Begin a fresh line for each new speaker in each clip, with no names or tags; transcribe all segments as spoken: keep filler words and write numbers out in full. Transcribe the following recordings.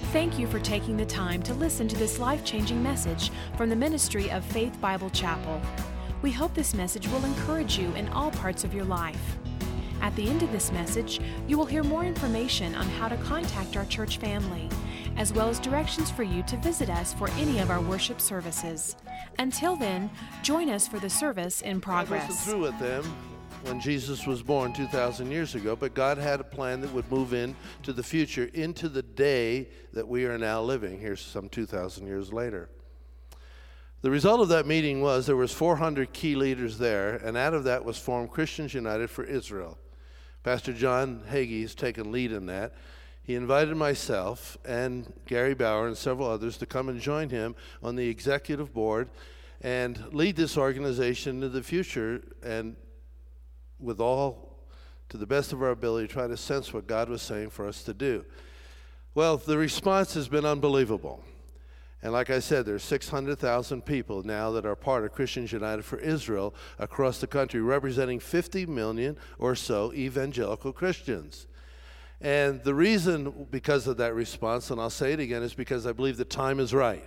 Thank you for taking the time to listen to this life-changing message from the ministry of Faith Bible Chapel. We hope this message will encourage you in all parts of your life. At the end of this message, you will hear more information on how to contact our church family, as well as directions for you to visit us for any of our worship services. Until then, join us for the service in progress.
I wasn't through with them when Jesus was born two thousand years ago, but God had a plan that would move into the future, into the day that we are now living here some two thousand years later. The result of that meeting was there was four hundred key leaders there, and out of that was formed Christians United for Israel. Pastor John Hagee has taken lead in that. He invited myself and Gary Bauer and several others to come and join him on the executive board and lead this organization into the future, and with all, to the best of our ability, try to sense what God was saying for us to do. Well, the response has been unbelievable. And like I said, there's six hundred thousand people now that are part of Christians United for Israel across the country, representing fifty million or so evangelical Christians. And the reason, because of that response, and I'll say it again, is because I believe the time is right.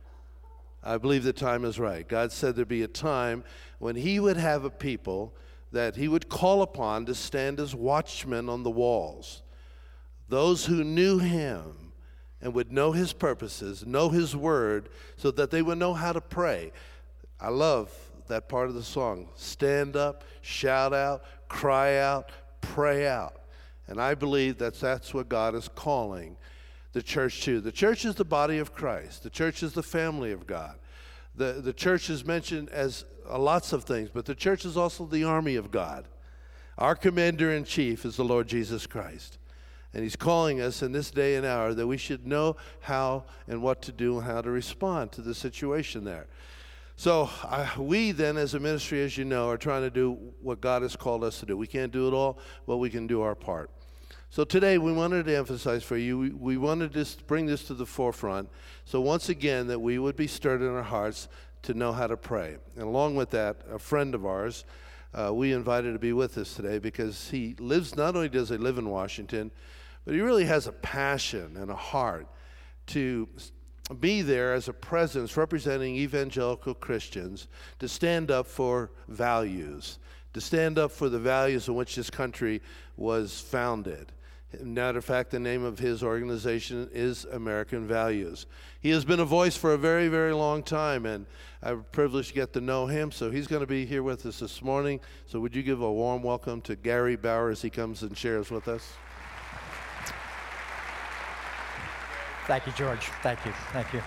I believe the time is right. God said there'd be a time when he would have a people that he would call upon to stand as watchmen on the walls. Those who knew him and would know his purposes, know his word, so that they would know how to pray. I love that part of the song. Stand up, shout out, cry out, pray out. And I believe that that's what God is calling the church to. The church is the body of Christ. The church is the family of God. The, the church is mentioned as uh, lots of things, but the church is also the army of God. Our commander-in-chief is the Lord Jesus Christ. And he's calling us in this day and hour that we should know how and what to do and how to respond to the situation there. So uh, we then, as a ministry, as you know, are trying to do what God has called us to do. We can't do it all, but we can do our part. So today we wanted to emphasize for you, we, we wanted to bring this to the forefront. So once again, that we would be stirred in our hearts to know how to pray. And along with that, a friend of ours, uh, we invited to be with us today because he lives, not only does he live in Washington, but he really has a passion and a heart to be there as a presence representing evangelical Christians to stand up for values, to stand up for the values on which this country was founded. Matter of fact, the name of his organization is American Values. He has been a voice for a very, very long time, and I have a privilege to get to know him, so he's going to be here with us this morning. So would you give a warm welcome to Gary Bauer as he comes and shares with us?
Thank you, George. Thank you. Thank you.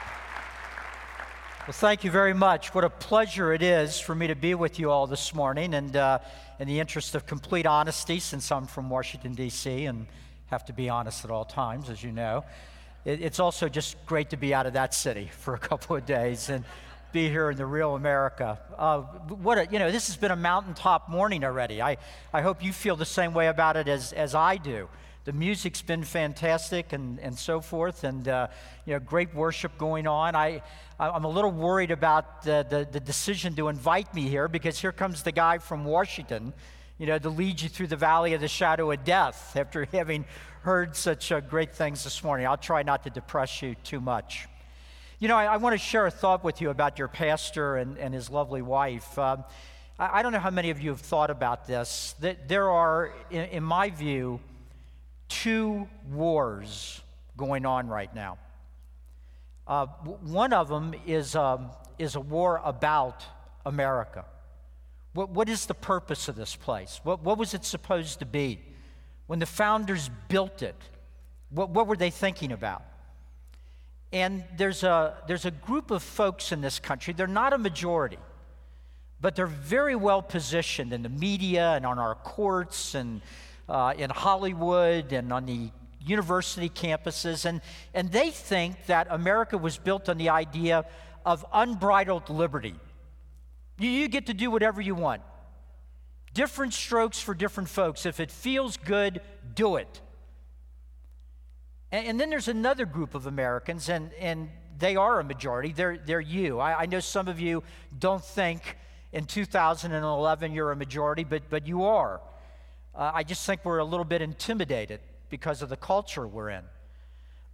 Well, thank you very much. What a pleasure it is for me to be with you all this morning. And uh, in the interest of complete honesty, since I'm from Washington, D C, and have to be honest at all times, as you know, it, it's also just great to be out of that city for a couple of days and be here in the real America. Uh, what a, you know, this has been a mountaintop morning already. I, I hope you feel the same way about it as, as I do. The music's been fantastic and, and so forth, and uh, you know, great worship going on. I, I'm a little worried about the, the, the decision to invite me here, because here comes the guy from Washington, you know, to lead you through the valley of the shadow of death after having heard such uh, great things this morning. I'll try not to depress you too much. You know, I, I want to share a thought with you about your pastor and, and his lovely wife. Um, I, I don't know how many of you have thought about this. That there are, in, in my view, two wars going on right now. Uh, one of them is, um, is a war about America. What, what is the purpose of this place? What, what was it supposed to be? When the founders built it, what, what were they thinking about? And there's a, there's a group of folks in this country, they're not a majority, but they're very well positioned in the media and on our courts and Uh, in Hollywood and on the university campuses, and, and they think that America was built on the idea of unbridled liberty. You, you get to do whatever you want. Different strokes for different folks. If it feels good, do it. And, and then there's another group of Americans, and, and they are a majority. They're, they're you. I, I know some of you don't think in two thousand eleven you're a majority, but, but you are. Uh, I just think we're a little bit intimidated because of the culture we're in.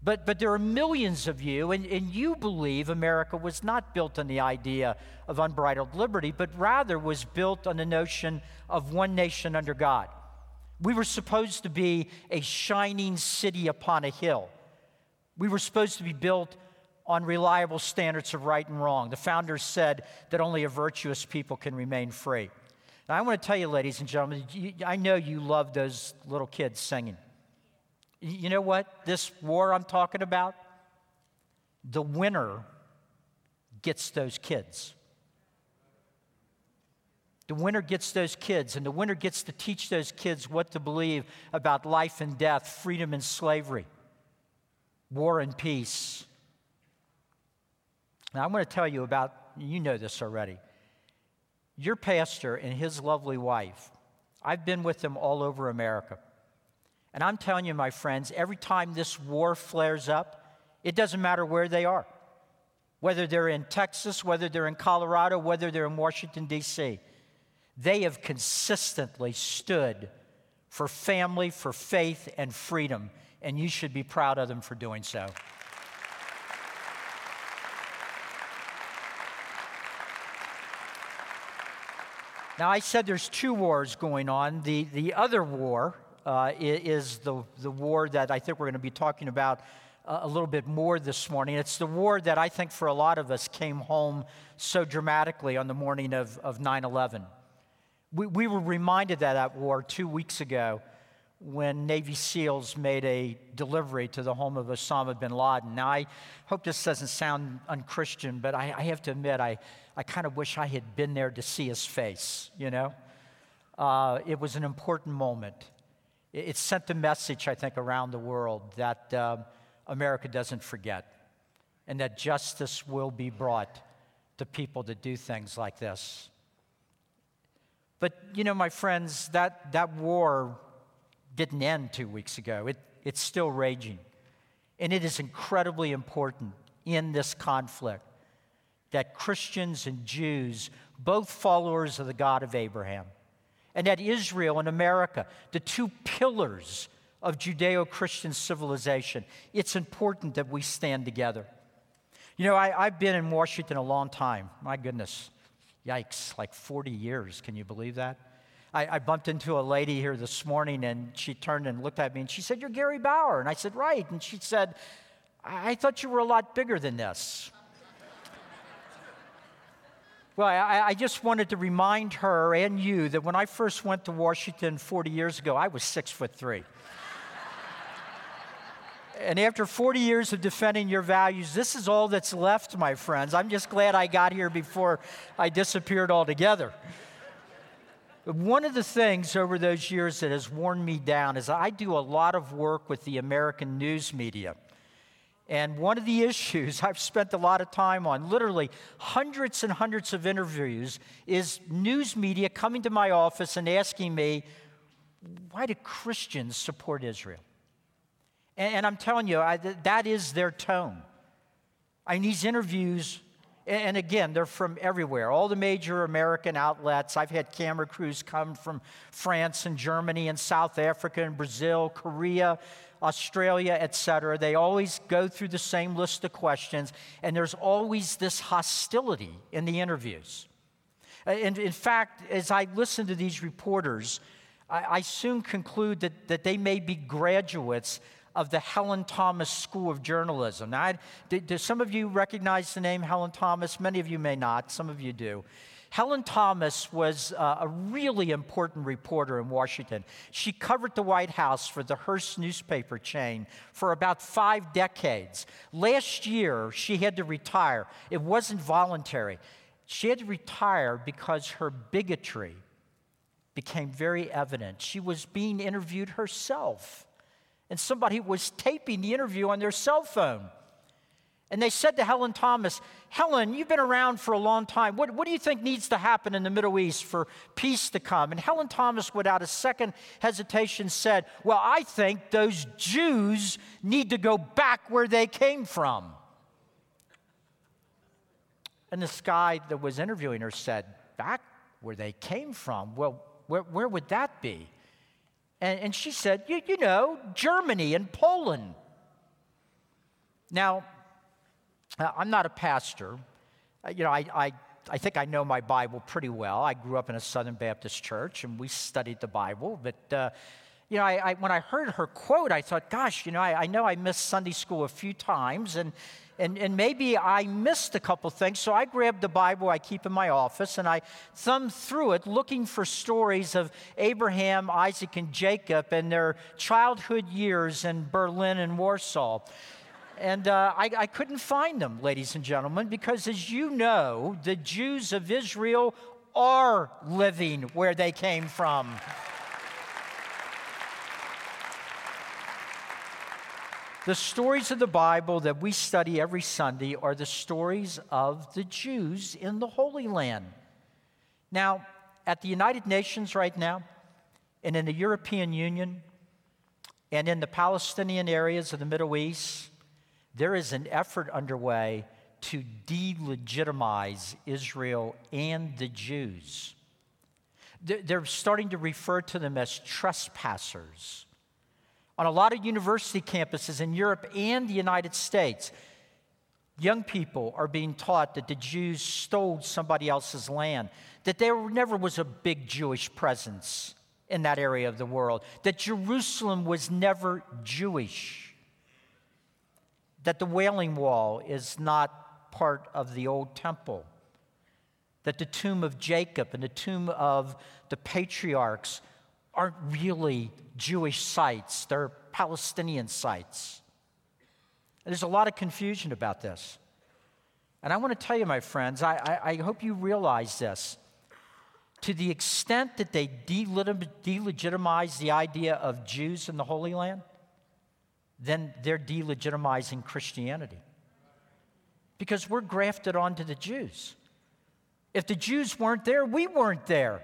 But, but there are millions of you, and, and you believe America was not built on the idea of unbridled liberty, but rather was built on the notion of one nation under God. We were supposed to be a shining city upon a hill. We were supposed to be built on reliable standards of right and wrong. The founders said that only a virtuous people can remain free. Now, I want to tell you, ladies and gentlemen, you, I know you love those little kids singing. You know what? This war I'm talking about, the winner gets those kids. The winner gets those kids, and the winner gets to teach those kids what to believe about life and death, freedom and slavery, war and peace. Now, I'm going to tell you about, you know this already. Your pastor and his lovely wife, I've been with them all over America. And I'm telling you, my friends, every time this war flares up, it doesn't matter where they are. Whether they're in Texas, whether they're in Colorado, whether they're in Washington, D C, they have consistently stood for family, for faith, and freedom. And you should be proud of them for doing so. Now, I said there's two wars going on. The, the other war uh, is the, the war that I think we're going to be talking about uh, a little bit more this morning. It's the war that I think for a lot of us came home so dramatically on the morning of, of nine eleven. We, we were reminded of that war two weeks ago when Navy SEALs made a delivery to the home of Osama bin Laden. Now, I hope this doesn't sound unchristian, but I, I have to admit, I, I kind of wish I had been there to see his face, you know? Uh, it was an important moment. It, it sent a message, I think, around the world that uh, America doesn't forget and that justice will be brought to people that do things like this. But, you know, my friends, that, that war didn't end two weeks ago. It, it's still raging. And it is incredibly important in this conflict that Christians and Jews, both followers of the God of Abraham, and that Israel and America, the two pillars of Judeo-Christian civilization, it's important that we stand together. You know, I, I've been in Washington a long time. My goodness, yikes, like forty years. Can you believe that? I, I bumped into a lady here this morning, and she turned and looked at me, and she said, "You're Gary Bauer." And I said, "Right." And she said, I, I thought you were a lot bigger than this." Well, I, I just wanted to remind her and you that when I first went to Washington forty years ago, I was six foot three. And after forty years of defending your values, this is all that's left, my friends. I'm just glad I got here before I disappeared altogether. But one of the things over those years that has worn me down is I do a lot of work with the American news media. And one of the issues I've spent a lot of time on, literally hundreds and hundreds of interviews, is news media coming to my office and asking me, why do Christians support Israel? And, and I'm telling you, I, that is their tone. I mean, these interviews, and again, they're from everywhere, all the major American outlets. I've had camera crews come from France and Germany and South Africa and Brazil, Korea, Australia, et cetera. They always go through the same list of questions, and there's always this hostility in the interviews. And in fact, as I listen to these reporters, I, I soon conclude that, that they may be graduates of the Helen Thomas School of Journalism. Now, I, do, do some of you recognize the name Helen Thomas? Many of you may not. Some of you do. Helen Thomas was uh, a really important reporter in Washington. She covered the White House for the Hearst newspaper chain for about five decades. Last year, she had to retire. It wasn't voluntary. She had to retire because her bigotry became very evident. She was being interviewed herself, and somebody was taping the interview on their cell phone. And they said to Helen Thomas, "Helen, you've been around for a long time. What, what do you think needs to happen in the Middle East for peace to come?" And Helen Thomas, without a second hesitation, said, "Well, I think those Jews need to go back where they came from." And this guy that was interviewing her said, "Back where they came from? Well, where, where would that be?" And, and she said, you, you know, Germany and Poland. Now, uh, I'm not a pastor. Uh, you know, I, I, I think I know my Bible pretty well. I grew up in a Southern Baptist church, and we studied the Bible. But, uh, you know, I, I, when I heard her quote, I thought, gosh, you know, I, I know I missed Sunday school a few times, and, and, and maybe I missed a couple things. So I grabbed the Bible I keep in my office, and I thumbed through it looking for stories of Abraham, Isaac, and Jacob and their childhood years in Berlin and Warsaw. And uh, I, I couldn't find them, ladies and gentlemen, because as you know, the Jews of Israel are living where they came from. The stories of the Bible that we study every Sunday are the stories of the Jews in the Holy Land. Now, at the United Nations right now, and in the European Union, and in the Palestinian areas of the Middle East, there is an effort underway to delegitimize Israel and the Jews. They're starting to refer to them as trespassers. On a lot of university campuses in Europe and the United States, young people are being taught that the Jews stole somebody else's land, that there never was a big Jewish presence in that area of the world, that Jerusalem was never Jewish, that the Wailing Wall is not part of the old temple, that the tomb of Jacob and the tomb of the patriarchs aren't really Jewish sites, they're Palestinian sites. And there's a lot of confusion about this. And I want to tell you, my friends, I, I, I hope you realize this. To the extent that they delegitimize the idea of Jews in the Holy Land, then they're delegitimizing Christianity. Because we're grafted onto the Jews. If the Jews weren't there, we weren't there.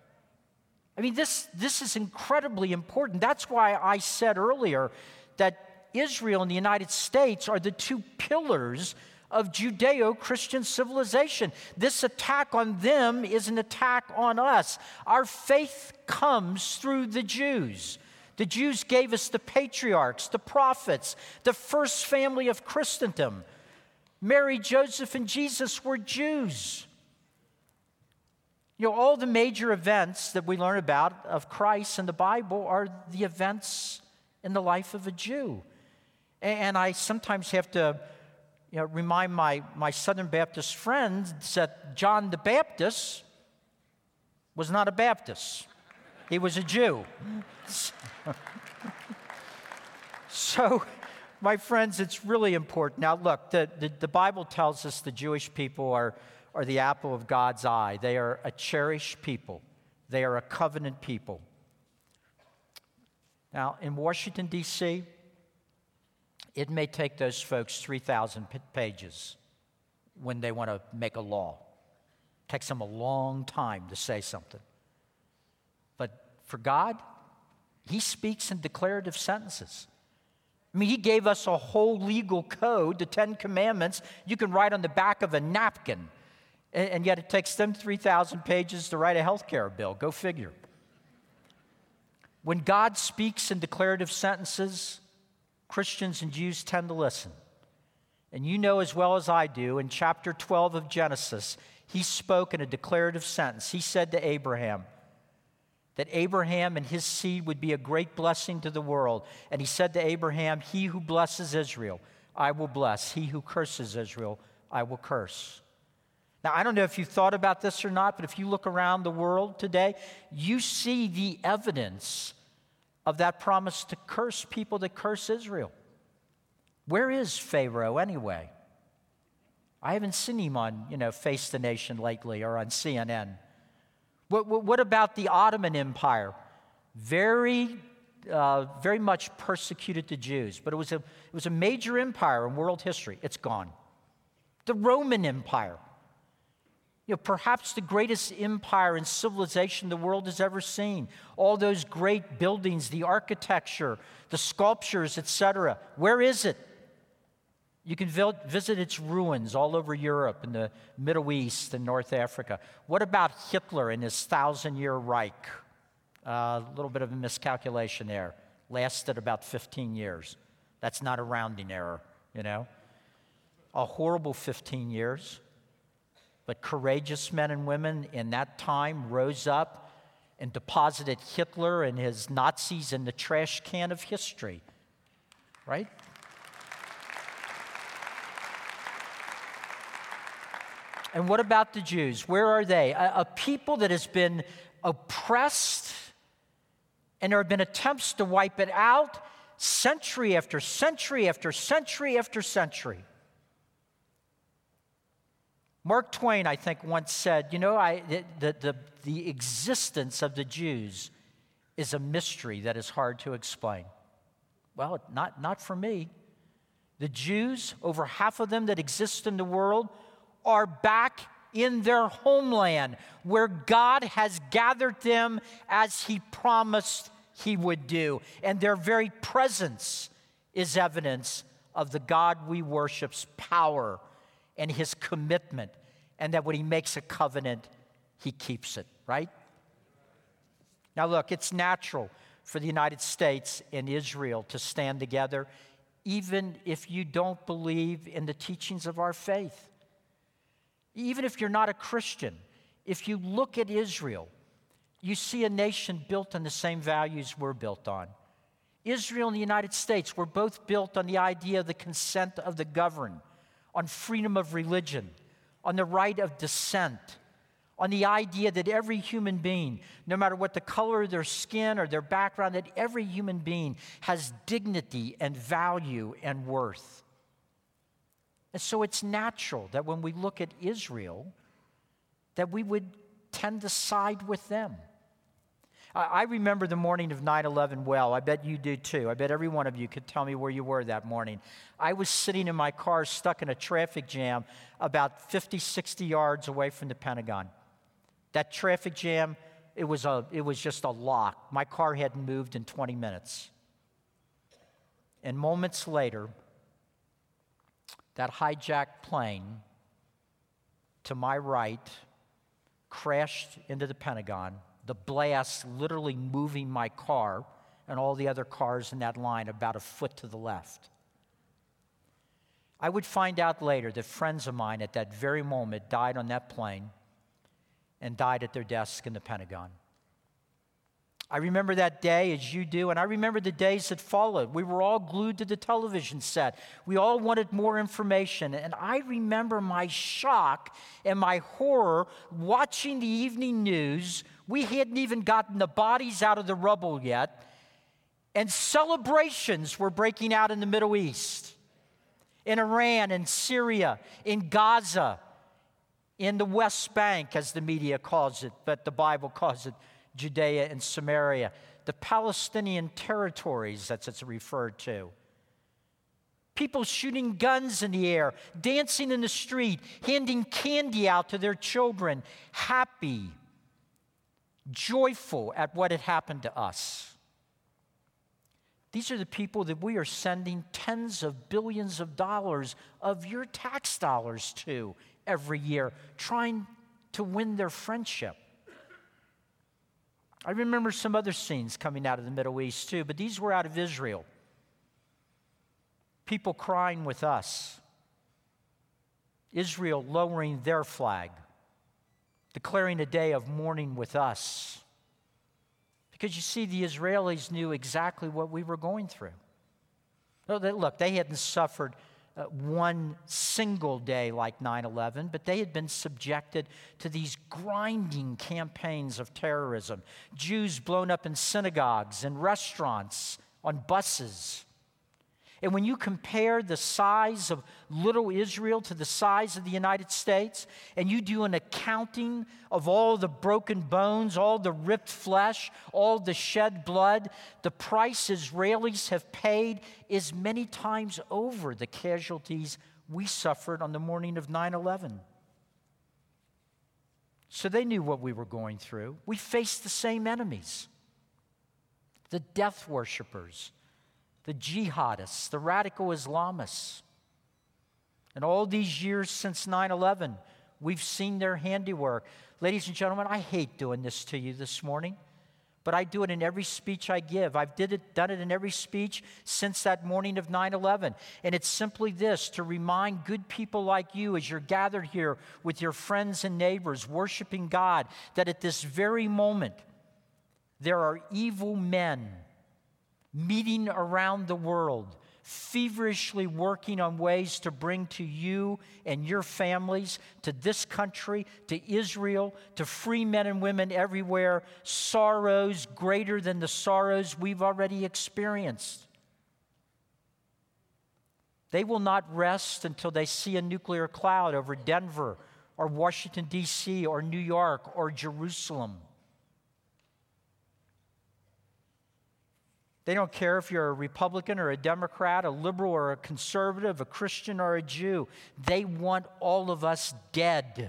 I mean, this, this is incredibly important. That's why I said earlier that Israel and the United States are the two pillars of Judeo-Christian civilization. This attack on them is an attack on us. Our faith comes through the Jews. The Jews gave us the patriarchs, the prophets, the first family of Christendom. Mary, Joseph, and Jesus were Jews. You know, all the major events that we learn about of Christ in the Bible are the events in the life of a Jew. And I sometimes have to, you know, remind my, my Southern Baptist friends that John the Baptist was not a Baptist. He was a Jew. So, my friends, it's really important. Now, look, the, the, the Bible tells us the Jewish people are, are the apple of God's eye. They are a cherished people. They are a covenant people. Now, in Washington, D C, it may take those folks three thousand pages when they want to make a law. It takes them a long time to say something. But for God, He speaks in declarative sentences. I mean, He gave us a whole legal code, the Ten Commandments, you can write on the back of a napkin, and, and yet it takes them three thousand pages to write a health care bill. Go figure. When God speaks in declarative sentences, Christians and Jews tend to listen. And you know as well as I do, in chapter twelve of Genesis, He spoke in a declarative sentence. He said to Abraham that Abraham and his seed would be a great blessing to the world. And He said to Abraham, "He who blesses Israel, I will bless. He who curses Israel, I will curse." Now, I don't know if you thought about this or not, but if you look around the world today, you see the evidence of that promise to curse people that curse Israel. Where is Pharaoh anyway? I haven't seen him on, you know, Face the Nation lately or on C N N. What, what, what about the Ottoman Empire? Very, uh, very much persecuted the Jews, but it was a, it was a major empire in world history. It's gone. The Roman Empire. You know, perhaps the greatest empire and civilization the world has ever seen. All those great buildings, the architecture, the sculptures, et cetera. Where is it? You can visit its ruins all over Europe and the Middle East and North Africa. What about Hitler and his thousand-year Reich? A uh, little bit of a miscalculation there. Lasted about fifteen years. That's not a rounding error, you know. a horrible fifteen years. But courageous men and women in that time rose up and deposited Hitler and his Nazis in the trash can of history, right? And what about the Jews? Where are they? A, a people that has been oppressed, and there have been attempts to wipe it out century after century after century after century. Mark Twain, I think, once said, you know, I, the, the, the existence of the Jews is a mystery that is hard to explain. Well, not, not for me. The Jews, over half of them that exist in the world, are back in their homeland where God has gathered them as He promised He would do. And their very presence is evidence of the God we worship's power and His commitment, and that when He makes a covenant, He keeps it, right? Now look, it's natural for the United States and Israel to stand together, even if you don't believe in the teachings of our faith. Even if you're not a Christian, if you look at Israel, you see a nation built on the same values we're built on. Israel and the United States were both built on the idea of the consent of the governed, on freedom of religion, on the right of dissent, on the idea that every human being, no matter what the color of their skin or their background, that every human being has dignity and value and worth. And so it's natural that when we look at Israel, that we would tend to side with them. I remember the morning of nine eleven well. I bet you do too. I bet every one of you could tell me where you were that morning. I was sitting in my car stuck in a traffic jam about fifty, sixty yards away from the Pentagon. That traffic jam, it was, a, it was just a lock. My car hadn't moved in twenty minutes. And moments later, that hijacked plane to my right crashed into the Pentagon, the blast literally moving my car and all the other cars in that line about a foot to the left. I would find out later that friends of mine at that very moment died on that plane and died at their desk in the Pentagon. I remember that day as you do, and I remember the days that followed. We were all glued to the television set. We all wanted more information, and I remember my shock and my horror watching the evening news. We hadn't even gotten the bodies out of the rubble yet, and celebrations were breaking out in the Middle East, in Iran, in Syria, in Gaza, in the West Bank, as the media calls it, but the Bible calls it Judea and Samaria, the Palestinian territories that's it's referred to. People shooting guns in the air, dancing in the street, handing candy out to their children, happy, joyful at what had happened to us. These are the people that we are sending tens of billions of dollars of your tax dollars to every year, trying to win their friendship. I remember some other scenes coming out of the Middle East too, but these were out of Israel. People crying with us. Israel lowering their flag, declaring a day of mourning with us. Because you see, the Israelis knew exactly what we were going through. Look, they hadn't suffered Uh, one single day like nine eleven, but they had been subjected to these grinding campaigns of terrorism. Jews blown up in synagogues and restaurants, on buses. And when you compare the size of little Israel to the size of the United States, and you do an accounting of all the broken bones, all the ripped flesh, all the shed blood, the price Israelis have paid is many times over the casualties we suffered on the morning of nine eleven. So they knew what we were going through. We faced the same enemies. The death worshipers, the jihadists, the radical Islamists. And all these years since nine eleven, we've seen their handiwork. Ladies and gentlemen, I hate doing this to you this morning, but I do it in every speech I give. I've did it, done it in every speech since that morning of nine eleven. And it's simply this, to remind good people like you as you're gathered here with your friends and neighbors, worshiping God, that at this very moment, there are evil men meeting around the world, feverishly working on ways to bring to you and your families, to this country, to Israel, to free men and women everywhere, sorrows greater than the sorrows we've already experienced. They will not rest until they see a nuclear cloud over Denver or Washington, D C or New York or Jerusalem. They don't care if you're a Republican or a Democrat, a liberal or a conservative, a Christian or a Jew. They want all of us dead.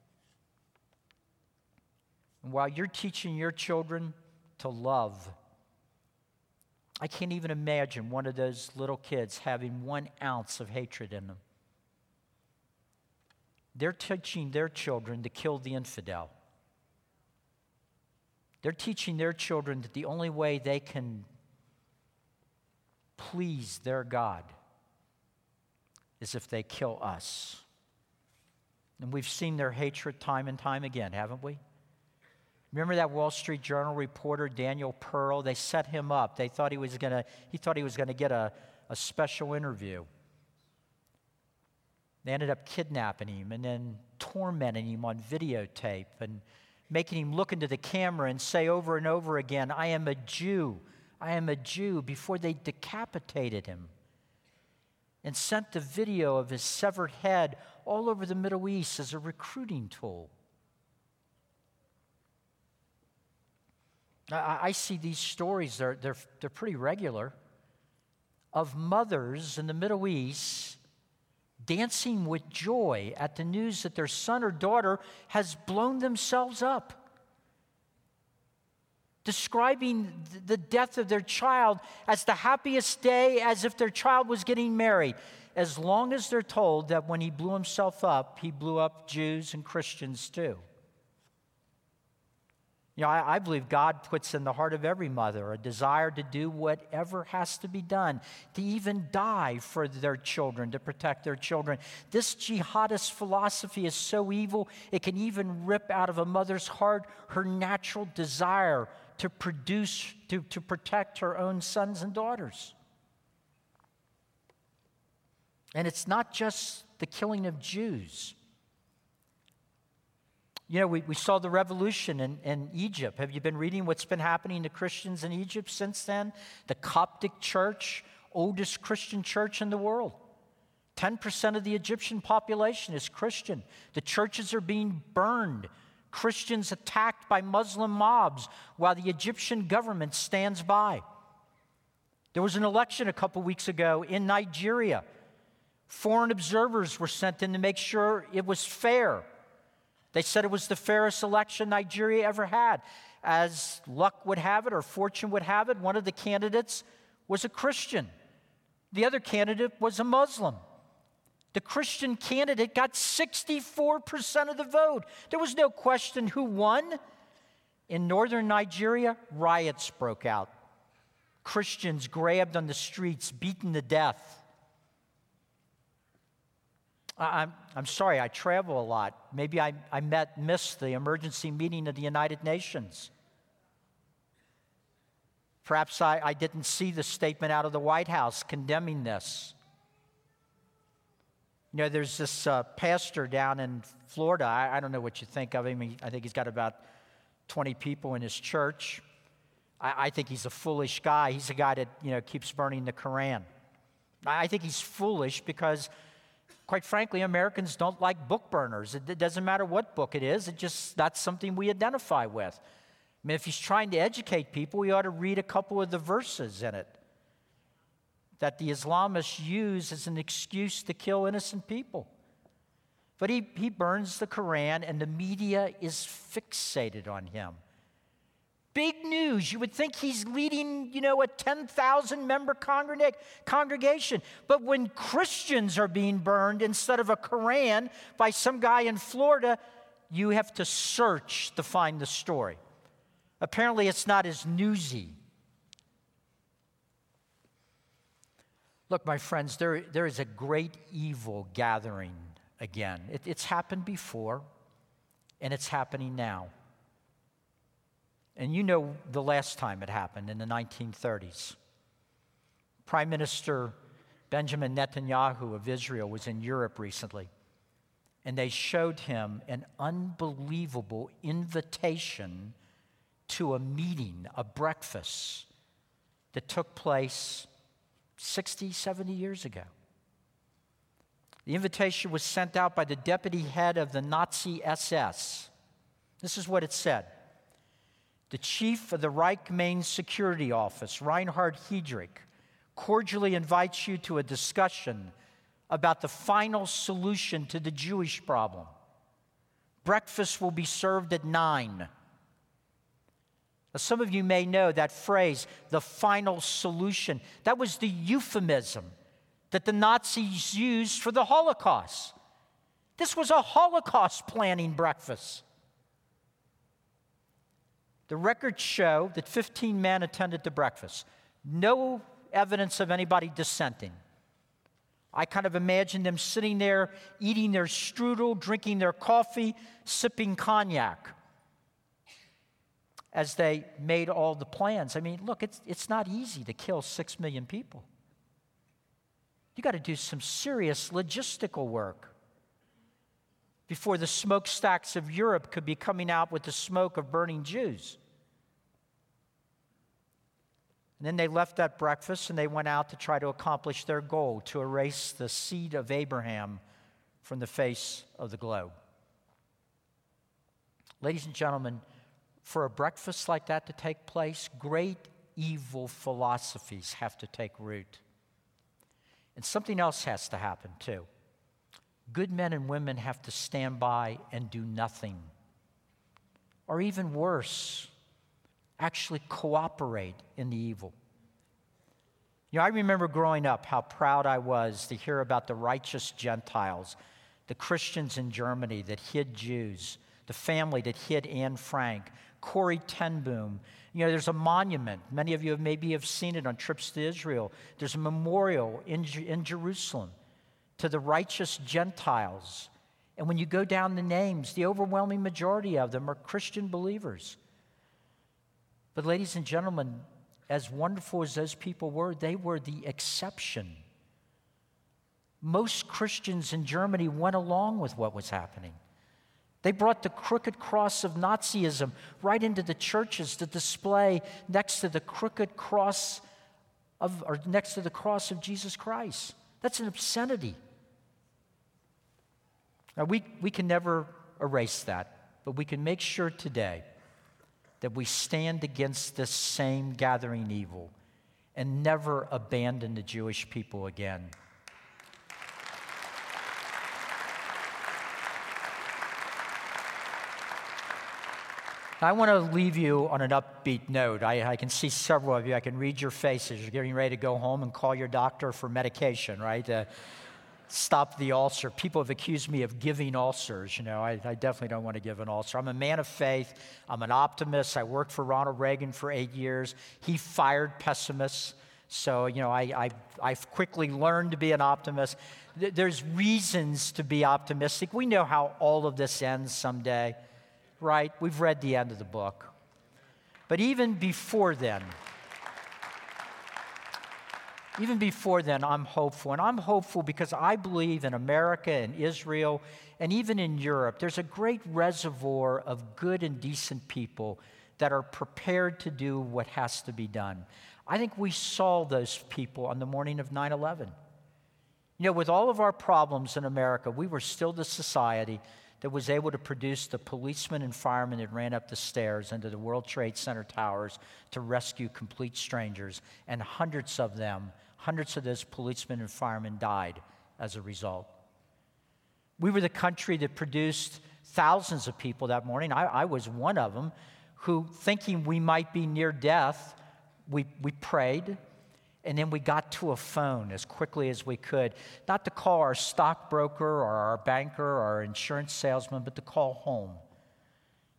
And while you're teaching your children to love, I can't even imagine one of those little kids having one ounce of hatred in them. They're teaching their children to kill the infidel. They're teaching their children that the only way they can please their God is if they kill us. And we've seen their hatred time and time again, haven't we? Remember that Wall Street Journal reporter, Daniel Pearl? They set him up. They thought he was gonna, he thought he was gonna get a, a special interview. They ended up kidnapping him and then tormenting him on videotape and making him look into the camera and say over and over again, "I am a Jew. I am a Jew," before they decapitated him and sent the video of his severed head all over the Middle East as a recruiting tool. I, I see these stories, they're, they're, they're pretty regular, of mothers in the Middle East dancing with joy at the news that their son or daughter has blown themselves up, describing the death of their child as the happiest day, as if their child was getting married, as long as they're told that when he blew himself up, he blew up Jews and Christians too. You know, I, I believe God puts in the heart of every mother a desire to do whatever has to be done, to even die for their children, to protect their children. This jihadist philosophy is so evil, it can even rip out of a mother's heart her natural desire to produce, to, to protect her own sons and daughters. And it's not just the killing of Jews. You know, we, we saw the revolution in, in Egypt. Have you been reading what's been happening to Christians in Egypt since then? The Coptic Church, oldest Christian church in the world. ten percent of the Egyptian population is Christian. The churches are being burned. Christians attacked by Muslim mobs while the Egyptian government stands by. There was an election a couple weeks ago in Nigeria. Foreign observers were sent in to make sure it was fair. They said it was the fairest election Nigeria ever had. As luck would have it, or fortune would have it, one of the candidates was a Christian. The other candidate was a Muslim. The Christian candidate got sixty-four percent of the vote. There was no question who won. In northern Nigeria, riots broke out. Christians grabbed on the streets, beaten to death. I'm, I'm sorry, I travel a lot. Maybe I, I met, missed the emergency meeting of the United Nations. Perhaps I, I didn't see the statement out of the White House condemning this. You know, there's this uh, pastor down in Florida. I, I don't know what you think of him. He, I think he's got about twenty people in his church. I, I think he's a foolish guy. He's a guy that, you know, keeps burning the Koran. I, I think he's foolish because, quite frankly, Americans don't like book burners. It, it doesn't matter what book it is. It just, that's something we identify with. I mean, if he's trying to educate people, we ought to read a couple of the verses in it that the Islamists use as an excuse to kill innocent people. But he, he burns the Koran, and the media is fixated on him. Big news. You would think he's leading, you know, a ten thousand member congreg- congregation. But when Christians are being burned instead of a Koran by some guy in Florida, you have to search to find the story. Apparently, it's not as newsy. Look, my friends, there, there is a great evil gathering again. It, it's happened before, and it's happening now. And you know the last time it happened, in the nineteen thirties. Prime Minister Benjamin Netanyahu of Israel was in Europe recently, and they showed him an unbelievable invitation to a meeting, a breakfast that took place sixty, seventy years ago. The invitation was sent out by the deputy head of the Nazi S S. This is what it said. The chief of the Reich Main Security Office, Reinhard Heydrich, cordially invites you to a discussion about the final solution to the Jewish problem. Breakfast will be served at nine. Now, some of you may know that phrase, the final solution. That was the euphemism that the Nazis used for the Holocaust. This was a Holocaust planning breakfast. The records show that fifteen men attended the breakfast. No evidence of anybody dissenting. I kind of imagine them sitting there, eating their strudel, drinking their coffee, sipping cognac as they made all the plans. I mean, look, it's, it's not easy to kill six million people. You got to do some serious logistical work before the smokestacks of Europe could be coming out with the smoke of burning Jews. And then they left that breakfast and they went out to try to accomplish their goal, to erase the seed of Abraham from the face of the globe. Ladies and gentlemen, for a breakfast like that to take place, great evil philosophies have to take root. And something else has to happen too. Good men and women have to stand by and do nothing. Or even worse, actually cooperate in the evil. You know, I remember growing up how proud I was to hear about the righteous Gentiles, the Christians in Germany that hid Jews, the family that hid Anne Frank, Corrie ten Boom. You know, there's a monument. Many of you have maybe have seen it on trips to Israel. There's a memorial in, in Jerusalem to the righteous Gentiles. And when you go down the names, the overwhelming majority of them are Christian believers. But ladies and gentlemen, as wonderful as those people were, they were the exception. Most Christians in Germany went along with what was happening. They brought the crooked cross of Nazism right into the churches to display next to the crooked cross of, or next to the cross of Jesus Christ. That's an obscenity. Now, we, we can never erase that, but we can make sure today that we stand against this same gathering evil and never abandon the Jewish people again. I want to leave you on an upbeat note. I, I can see several of you. I can read your faces. You're getting ready to go home and call your doctor for medication, right? Uh, stop the ulcer. People have accused me of giving ulcers. You know, I, I definitely don't want to give an ulcer. I'm a man of faith. I'm an optimist. I worked for Ronald Reagan for eight years. He fired pessimists. So, you know, I, I, I've quickly learned to be an optimist. Th- there's reasons to be optimistic. We know how all of this ends someday. Right? We've read the end of the book. But even before then, even before then, I'm hopeful. And I'm hopeful because I believe in America and Israel and even in Europe, there's a great reservoir of good and decent people that are prepared to do what has to be done. I think we saw those people on the morning of nine eleven. You know, with all of our problems in America, we were still the society that was able to produce the policemen and firemen that ran up the stairs into the World Trade Center towers to rescue complete strangers. And hundreds of them, hundreds of those policemen and firemen died as a result. We were the country that produced thousands of people that morning. I, I was one of them who, thinking we might be near death, we, we prayed. And then we got to a phone as quickly as we could, not to call our stockbroker or our banker or our insurance salesman, but to call home,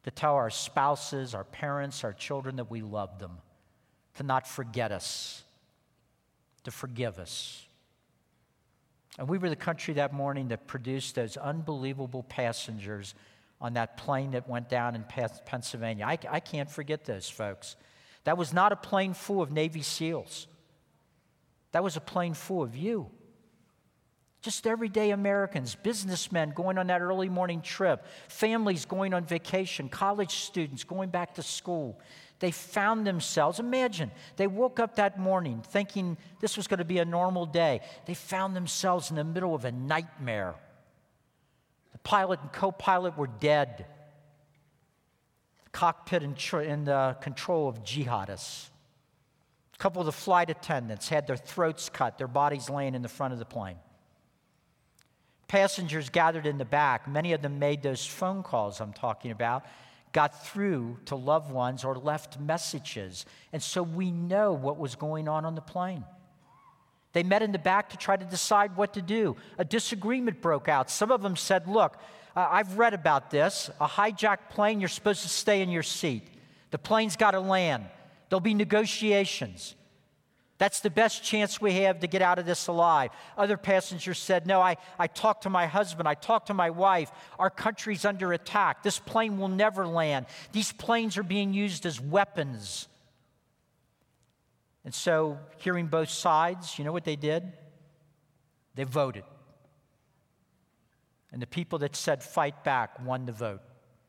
to tell our spouses, our parents, our children that we love them, to not forget us, to forgive us. And we were the country that morning that produced those unbelievable passengers on that plane that went down in Pennsylvania. I, I can't forget those folks. That was not a plane full of Navy SEALs. That was a plane full of you. Just everyday Americans, businessmen going on that early morning trip, families going on vacation, college students going back to school. They found themselves, imagine, they woke up that morning thinking this was going to be a normal day. They found themselves in the middle of a nightmare. The pilot and co-pilot were dead. The cockpit in, tr- in the control of jihadists. A couple of the flight attendants had their throats cut, their bodies laying in the front of the plane. Passengers gathered in the back, many of them made those phone calls I'm talking about, got through to loved ones or left messages. And so we know what was going on on the plane. They met in the back to try to decide what to do. A disagreement broke out. Some of them said, look, uh, I've read about this. A hijacked plane, you're supposed to stay in your seat. The plane's got to land. There'll be negotiations. That's the best chance we have to get out of this alive. Other passengers said, no, I, I talked to my husband. I talked to my wife. Our country's under attack. This plane will never land. These planes are being used as weapons. And so, hearing both sides, you know what they did? They voted. And the people that said fight back won the vote.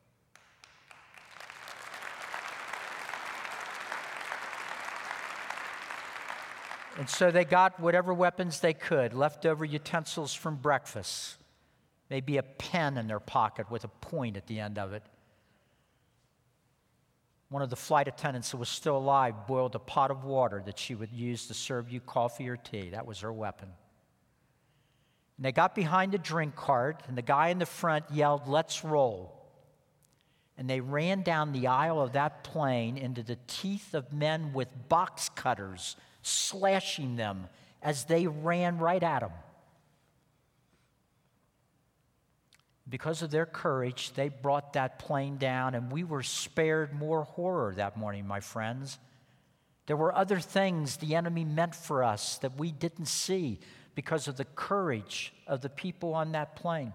And so they got whatever weapons they could, leftover utensils from breakfast, maybe a pen in their pocket with a point at the end of it. One of the flight attendants who was still alive boiled a pot of water that she would use to serve you coffee or tea. That was her weapon. And they got behind the drink cart, and the guy in the front yelled, "Let's roll." And they ran down the aisle of that plane into the teeth of men with box cutters, slashing them as they ran right at them. Because of their courage, they brought that plane down, and we were spared more horror that morning, my friends. There were other things the enemy meant for us that we didn't see because of the courage of the people on that plane.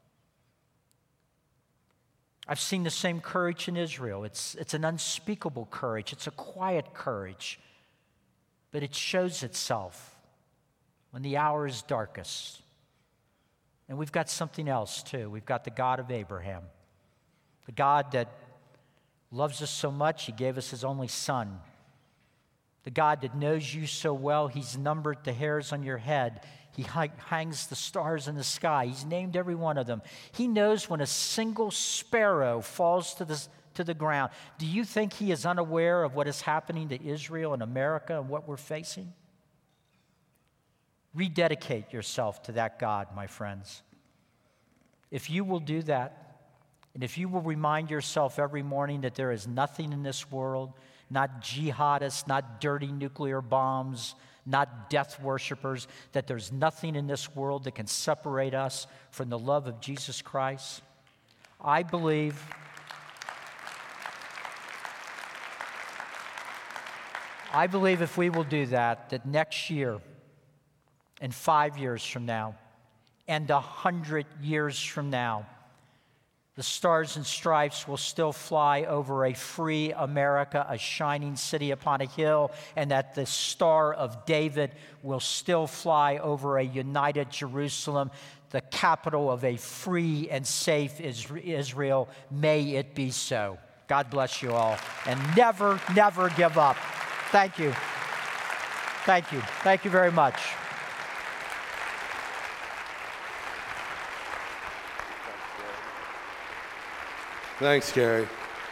I've seen the same courage in Israel. It's, it's an unspeakable courage. It's a quiet courage. But it shows itself when the hour is darkest. And we've got something else, too. We've got the God of Abraham, the God that loves us so much, he gave us his only son. The God that knows you so well, he's numbered the hairs on your head. He hangs the stars in the sky. He's named every one of them. He knows when a single sparrow falls to the to the ground. Do you think he is unaware of what is happening to Israel and America and what we're facing? Rededicate yourself to that God, my friends. If you will do that, and if you will remind yourself every morning that there is nothing in this world, not jihadists, not dirty nuclear bombs, not death worshipers, that there's nothing in this world that can separate us from the love of Jesus Christ, I believe I believe if we will do that, that next year, and five years from now, and a hundred years from now, the stars and stripes will still fly over a free America, a shining city upon a hill, and that the Star of David will still fly over a united Jerusalem, the capital of a free and safe Israel. May it be so. God bless you all, and never, never give up. Thank you. Thank you. Thank you very much.
Thanks, Gary.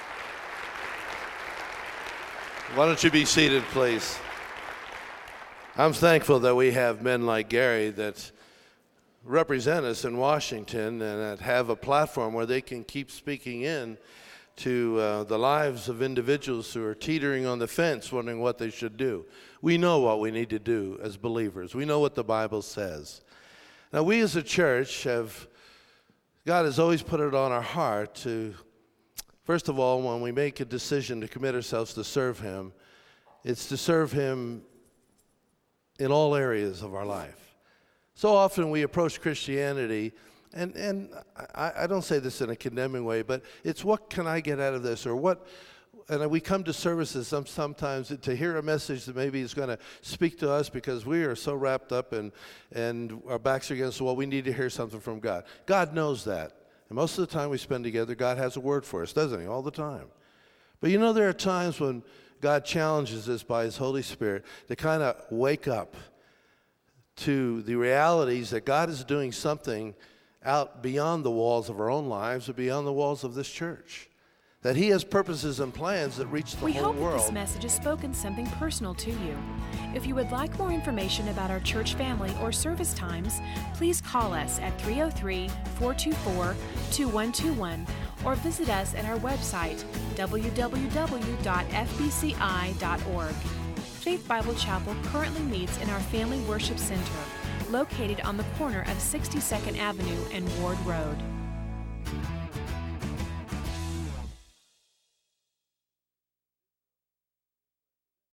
Why don't you be seated, please? I'm thankful that we have men like Gary that represent us in Washington and that have a platform where they can keep speaking in to uh, the lives of individuals who are teetering on the fence, wondering what they should do. We know what we need to do as believers. We know what the Bible says. Now, we as a church have, God has always put it on our heart to First of all, when we make a decision to commit ourselves to serve Him, it's to serve Him in all areas of our life. So often we approach Christianity, and, and I, I don't say this in a condemning way, but it's what can I get out of this, or what, and we come to services some, sometimes to hear a message that maybe is going to speak to us because we are so wrapped up and, and our backs are against the wall, we need to hear something from God. God knows that. And most of the time we spend together, God has a word for us, doesn't He? All the time. But you know, there are times when God challenges us by His Holy Spirit to kind of wake up to the realities that God is doing something out beyond the walls of our own lives or beyond the walls of this church. That He has purposes and plans that reach the
we
whole
world.
world.
We hope that this message has spoken something personal to you. If you would like more information about our church family or service times, please call us at three oh three, four two four, two one two one or visit us at our website, w w w dot f b c i dot org. Faith Bible Chapel currently meets in our Family Worship Center, located on the corner of sixty-second Avenue and Ward Road.